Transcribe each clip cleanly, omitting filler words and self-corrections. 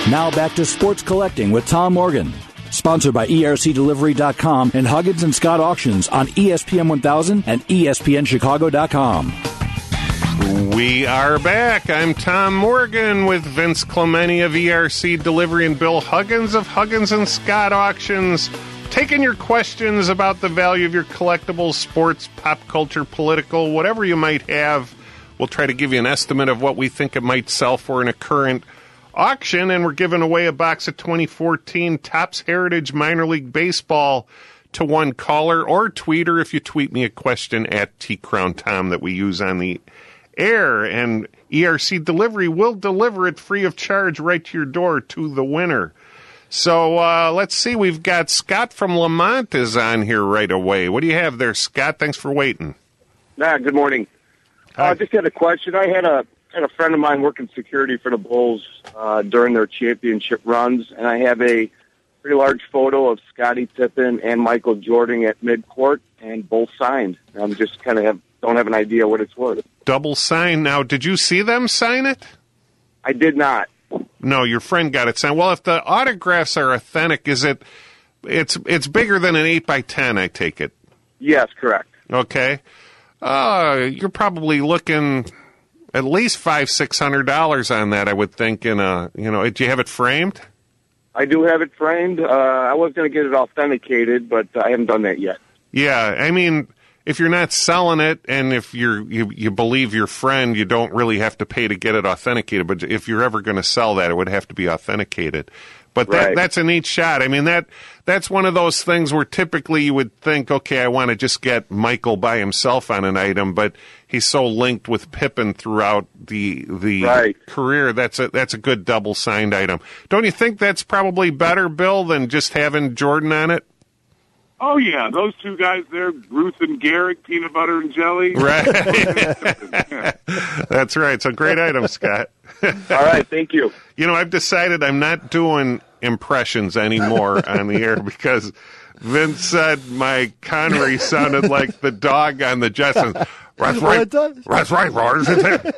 Now back to Sports Collecting with Tom Morgan. Sponsored by ERCDelivery.com and Huggins and Scott Auctions on ESPN 1000 and ESPNChicago.com. We are back. I'm Tom Morgan with Vince Clementi of ERC Delivery and Bill Huggins of Huggins and Scott Auctions. Taking your questions about the value of your collectibles, sports, pop culture, political, whatever you might have. We'll try to give you an estimate of what we think it might sell for in a current auction, and we're giving away a box of 2014 Topps Heritage Minor League Baseball to one caller or tweeter if you tweet me a question at TCrownTom that we use on the air, and ERC Delivery will deliver it free of charge right to your door to the winner. So let's see, we've got Scott from Lamont is on here right away. What do you have there, Scott? Thanks for waiting. Good morning. I just had a question. I had a friend of mine working security for the Bulls during their championship runs, and I have a pretty large photo of Scottie Pippen and Michael Jordan at midcourt, and both signed. I'm just don't have an idea what it's worth. Double sign. Now, did you see them sign it? I did not. No, your friend got it signed. Well, if the autographs are authentic, it's bigger than an 8x10, I take it? Yes, correct. Okay. You're probably looking at least $500-600 on that, I would think. Do you have it framed? I do have it framed. I was going to get it authenticated, but I haven't done that yet. Yeah, I mean, if you're not selling it, and if you believe your friend, you don't really have to pay to get it authenticated. But if you're ever going to sell that, it would have to be authenticated. But that's a neat shot. I mean, that's one of those things where typically you would think, okay, I want to just get Michael by himself on an item, but he's so linked with Pippen throughout the career. That's a good double signed item. Don't you think that's probably better, Bill, than just having Jordan on it? Oh, yeah. Those two guys there, Ruth and Garrick, peanut butter and jelly. Right. That's right. It's a great item, Scott. All right. Thank you. I've decided I'm not doing impressions anymore on the air because Vince said my Connery sounded like the dog on the Jetsons. That's right. It does. That's right, Rogers.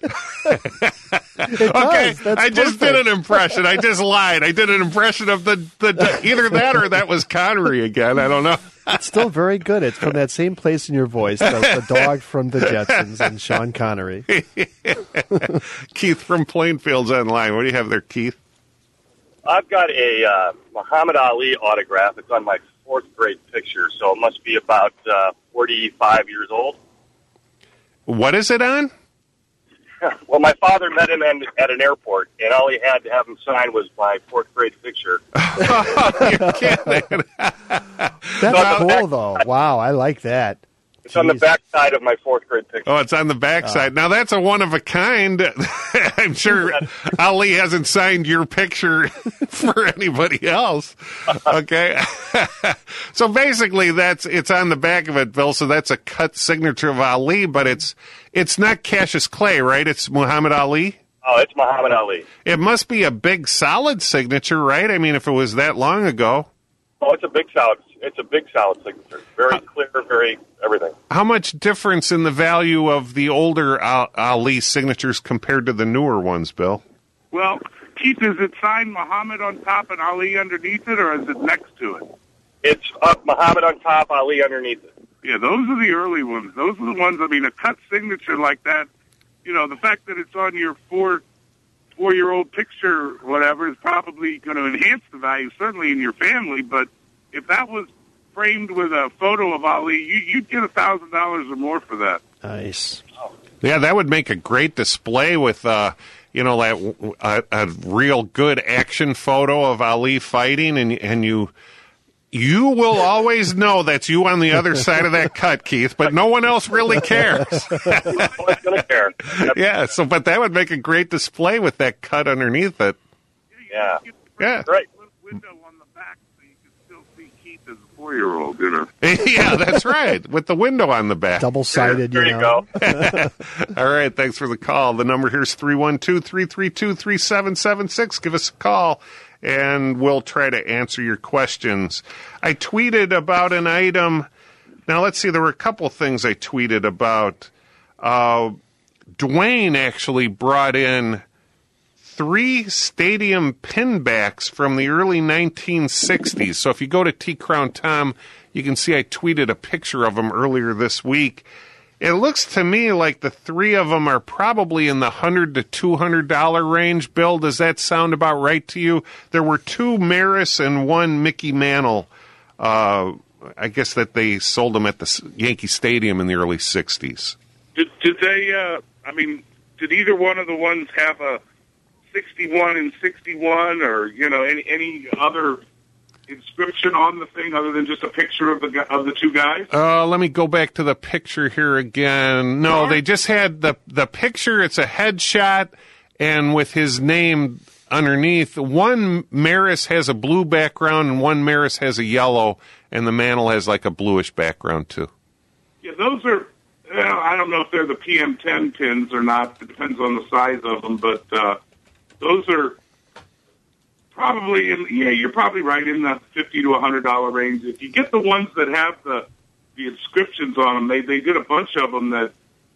Okay, I just did an impression. I just lied. I did an impression of the either that or that was Connery again. I don't know. It's still very good. It's from that same place in your voice, the dog from the Jetsons and Sean Connery. Keith from Plainfield's online. What do you have there, Keith? I've got a Muhammad Ali autograph. It's on my fourth grade picture, so it must be about 45 years old. What is it on? Well, my father met him at an airport, and all he had to have him sign was my fourth grade picture. You're kidding. That's cool, though. Wow, I like that. It's on the back side of my fourth grade picture. Oh, it's on the back side. Now, that's a one-of-a-kind. I'm sure Ali hasn't signed your picture for anybody else. Okay? So, basically, it's on the back of it, Bill, so that's a cut signature of Ali, but it's not Cassius Clay, right? It's Muhammad Ali? Oh, it's Muhammad Ali. It must be a big, solid signature, right? I mean, if it was that long ago. Oh, it's a big, solid signature. Very clear, very everything. How much difference in the value of the older Ali signatures compared to the newer ones, Bill? Well, Keith, is it signed Muhammad on top and Ali underneath it, or is it next to it? It's Muhammad on top, Ali underneath it. Yeah, those are the early ones. Those are the ones, I mean, a cut signature like that, the fact that it's on your four-year-old picture, whatever, is probably going to enhance the value, certainly in your family. But if that was framed with a photo of Ali, you'd get $1,000 or more for that. Nice. Yeah, that would make a great display with, a real good action photo of Ali fighting, and you will always know that's you on the other side of that cut, Keith, but no one else really cares. No one's going to care. Yeah, but that would make a great display with that cut underneath it. Yeah. Yeah. Right. Window on the back so you can still see Keith as a 4-year-old, Yeah, that's right, with the window on the back. Double-sided, There you go. All right, thanks for the call. The number here is 312-332-3776. Give us a call, and we'll try to answer your questions. I tweeted about an item. Now, let's see. There were a couple things I tweeted about. Dwayne actually brought in 3 stadium pinbacks from the early 1960s. So if you go to T Crown Tom, you can see I tweeted a picture of them earlier this week. It looks to me like the 3 of them are probably in the $100 to $200 range. Bill, does that sound about right to you? There were 2 Maris and 1 Mickey Mantle. I guess that they sold them at the Yankee Stadium in the early 60s. Did they, did either one of the ones have a 61 and 61 or, any other inscription on the thing other than just a picture of the 2 guys? Let me go back to the picture here again. No, they just had the picture. It's a headshot, and with his name underneath. One Maris has a blue background, and one Maris has a yellow, and the Mantle has like a bluish background too. Yeah, those are. I don't know if they're the PM10 pins or not. It depends on the size of them, but those are probably you're probably right in the $50 to $100 range. If you get the ones that have the inscriptions on them, they did a bunch of them that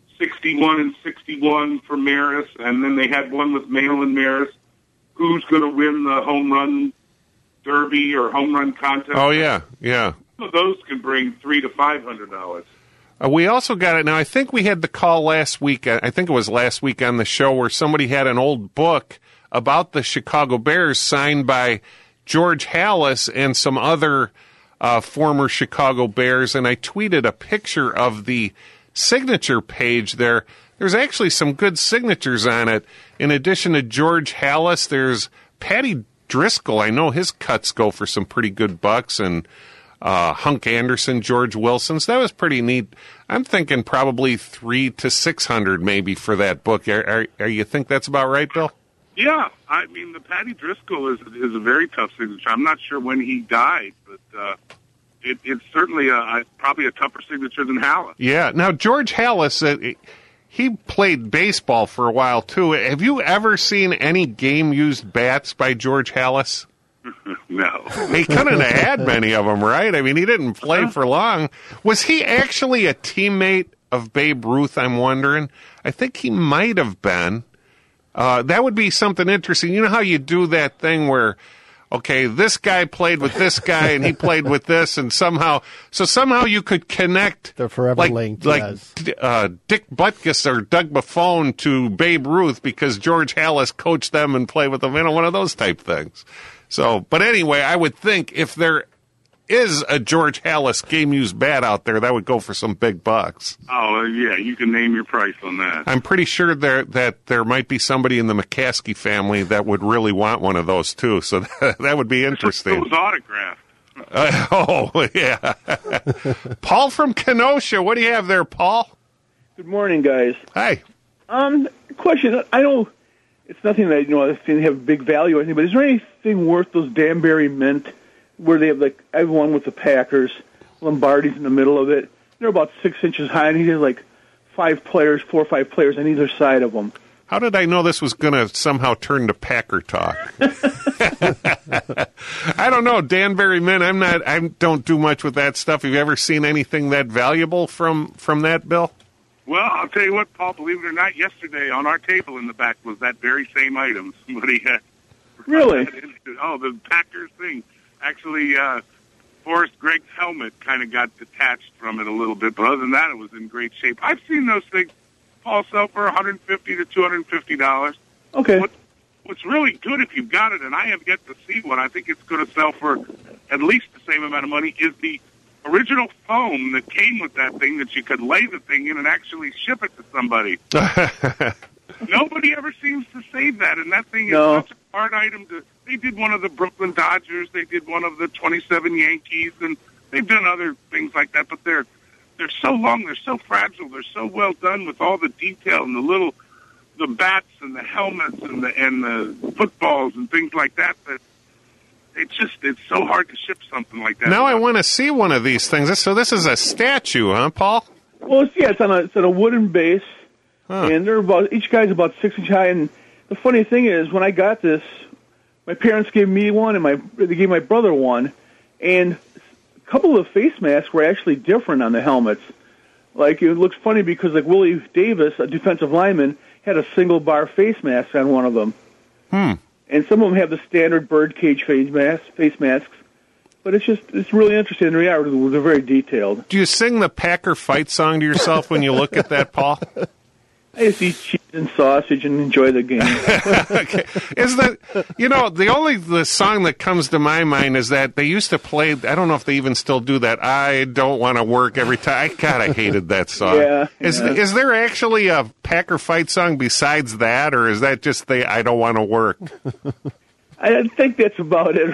61 and 61 for Maris, and then they had one with Mantle and Maris. Who's going to win the home run derby or home run contest? Oh yeah. Some of those can bring $300 to $500. We also got it. Now, I think we had the call last week. I think it was last week on the show where somebody had an old book about the Chicago Bears signed by George Halas and some other former Chicago Bears. And I tweeted a picture of the signature page there. There's actually some good signatures on it. In addition to George Halas, there's Patty Driscoll. I know his cuts go for some pretty good bucks, and Hunk Anderson, George Wilson. So that was pretty neat. I'm thinking probably $300 to $600 maybe for that book. Are you think that's about right, Bill? Yeah, I mean the Patty Driscoll is a very tough signature. I'm not sure when he died, but it's certainly probably a tougher signature than Halas. Yeah. Now George Halas, he played baseball for a while too. Have you ever seen any game-used bats by George Halas? No. He couldn't have had many of them, right? I mean, he didn't play for long. Was he actually a teammate of Babe Ruth, I'm wondering? I think he might have been. That would be something interesting. You know how you do that thing where, okay, this guy played with this guy and he played with this, and somehow you could connect. They're forever linked, yes. Dick Butkus or Doug Buffon to Babe Ruth because George Halas coached them and played with them, one of those type things. So, but anyway, I would think if there is a George Halas game-used bat out there, that would go for some big bucks. Oh, yeah, you can name your price on that. I'm pretty sure that there might be somebody in the McCaskey family that would really want one of those, too. So that would be interesting. It was autographed. Yeah. Paul from Kenosha, what do you have there, Paul? Good morning, guys. Hi. Question, I know it's nothing that, I think have big value or anything, but is there anything worth those Danbury Mint where they have, everyone with the Packers, Lombardi's in the middle of it? They're about 6 inches high, and he has, 4 or 5 players on either side of them. How did I know this was going to somehow turn to Packer talk? I don't know. Danbury Mint, I don't do much with that stuff. Have you ever seen anything that valuable from that, Bill? Well, I'll tell you what, Paul, believe it or not, yesterday on our table in the back was that very same item. Somebody had. Really? Oh, the Packers thing. Actually, Forrest Gregg's helmet kind of got detached from it a little bit, but other than that, it was in great shape. I've seen those things, Paul, sell for $150 to $250. Okay. What's really good if you've got it, and I have yet to see one, I think it's going to sell for at least the same amount of money, is the original foam that came with that thing that you could lay the thing in and actually ship it to somebody. Nobody ever seems to save that, and that thing is such a hard item to... They did one of the Brooklyn Dodgers, they did one of the 27 Yankees, and they've done other things like that, but they're so long, they're so fragile, they're so well done with all the detail and the bats and the helmets and the footballs and things like that it's so hard to ship something like that. Now I want to see one of these things. So this is a statue, huh, Paul? Well, it's on a wooden base, and each guy's about 6 inches high. And the funny thing is, when I got this, my parents gave me one, and they gave my brother one, and a couple of the face masks were actually different on the helmets. It looks funny because Willie Davis, a defensive lineman, had a single bar face mask on one of them. And some of them have the standard birdcage face masks. But it's really interesting. They are. They're very detailed. Do you sing the Packer fight song to yourself when you look at that, Paul? I just eat cheese and sausage and enjoy the game. Okay. Is that, the song that comes to my mind is that they used to play, I don't know if they even still do that, I don't want to work every time. God, I hated that song. Yeah. Is there actually a Packer fight song besides that, or is that just the I don't want to work? I think that's about it,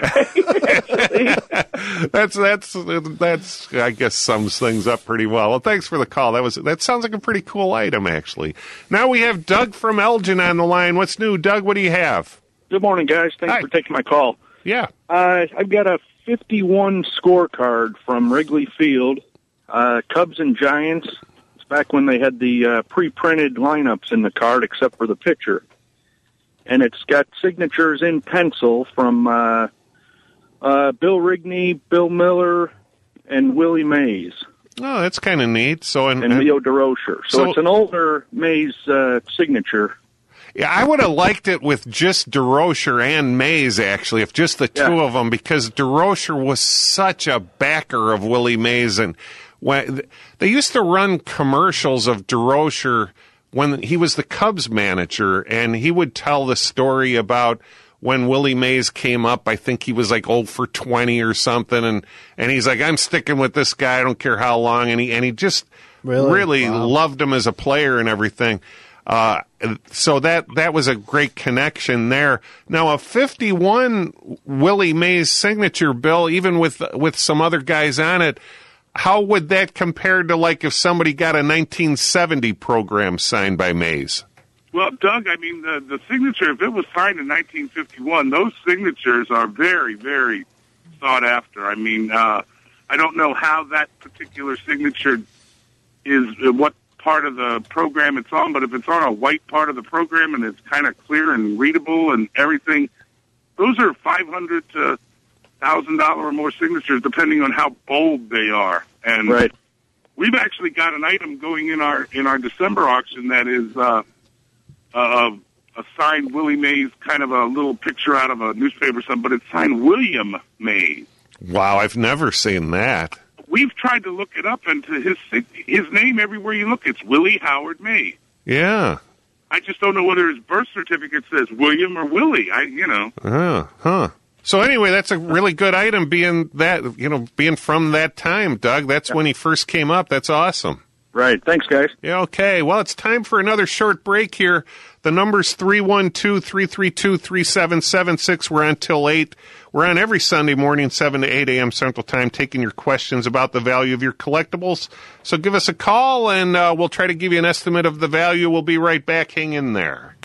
right? That's I guess sums things up pretty well. Well, thanks for the call. That sounds like a pretty cool item, actually. Now we have Doug from Elgin on the line. What's new, Doug? What do you have? Good morning, guys. Thanks for taking my call. Yeah. I've got a 51 scorecard from Wrigley Field, Cubs and Giants. It's back when they had the pre-printed lineups in the card, except for the pitcher. And it's got signatures in pencil from Bill Rigney, Bill Miller, and Willie Mays. Oh, that's kind of neat. And Leo DeRocher. So it's an older Mays signature. Yeah, I would have liked it with just DeRocher and Mays, actually, if just the two of them, because DeRocher was such a backer of Willie Mays. And when they used to run commercials of DeRocher when he was the Cubs manager, and he would tell the story about when Willie Mays came up. I think he was like 0 for 20 or something, and he's like, I'm sticking with this guy, I don't care how long, and he just really loved him as a player and everything. So that was a great connection there. Now, a 51 Willie Mays signature, Bill, even with some other guys on it, how would that compare to, like, if somebody got a 1970 program signed by Mays? Well, Doug, I mean, the signature, if it was signed in 1951, those signatures are very, very sought after. I mean, I don't know how that particular signature is, what part of the program it's on, but if it's on a white part of the program and it's kind of clear and readable and everything, those are $500 to $1,000 or more signatures, depending on how bold they are. And we've actually got an item going in our December auction that is a signed Willie Mays, kind of a little picture out of a newspaper or something, but it's signed William Mays. Wow, I've never seen that. We've tried to look it up, and to his name everywhere you look, it's Willie Howard Mays. Yeah. I just don't know whether his birth certificate says William or Willie. So anyway, that's a really good item, being from that time, Doug. That's when he first came up. That's awesome. Right. Thanks, guys. Yeah, okay. Well, it's time for another short break here. The number's 312-332-3776. We're on till 8. We're on every Sunday morning, 7 to 8 a.m. Central Time, taking your questions about the value of your collectibles. So give us a call, and we'll try to give you an estimate of the value. We'll be right back. Hang in there.